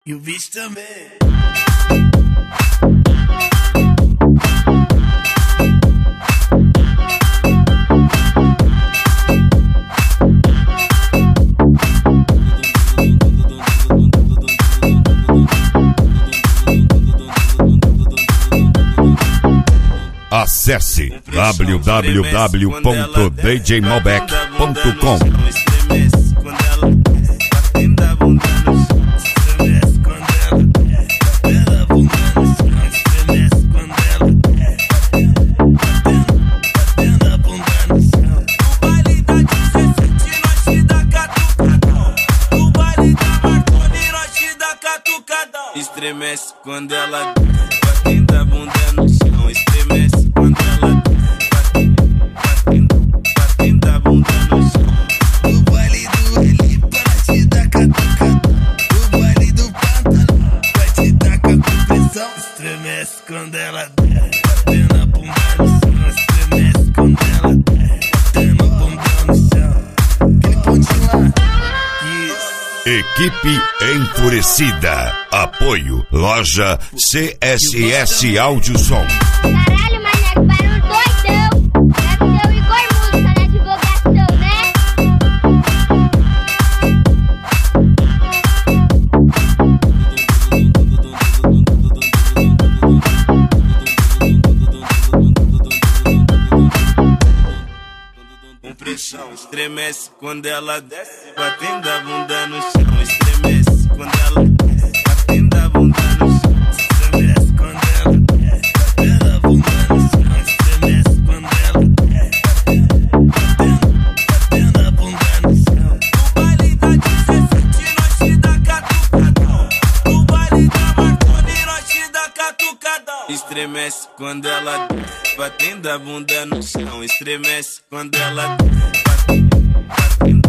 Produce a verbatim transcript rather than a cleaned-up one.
E o bicho também. Acesse w w w ponto d j malbec ponto com. Estremece quando ela batendo a bunda no chão. Estremece quando ela batendo, batendo a bunda no chão. O baile do Eli para te dar catucada. O baile do pantalão vai te dar compressão. Estremece quando ela batendo a bunda no chão. Estremece quando ela batendo a bunda no chão. Aquele pontinho lá. Equipe Enfurecida. Apoio Loja C S S Áudio Som. Caralho, maneco, barulho doidão. Deve ser o Igor Música na divulgação, né? Com pressão, estremece quando ela desce, batendo a bunda no chão. Estremece quando ela desce, batendo a bunda no chão. Estremece quando ela desce, batendo a bunda no chão. Estremece quando ela desce, batendo, batendo a bunda no chão. No baile da dezessete, nós te dá catucadão. No baile da Marconi, nós te dá catucadão. Estremece quando ela desce, batendo a bunda no chão. Estremece quando ela desce, batendo, batendo.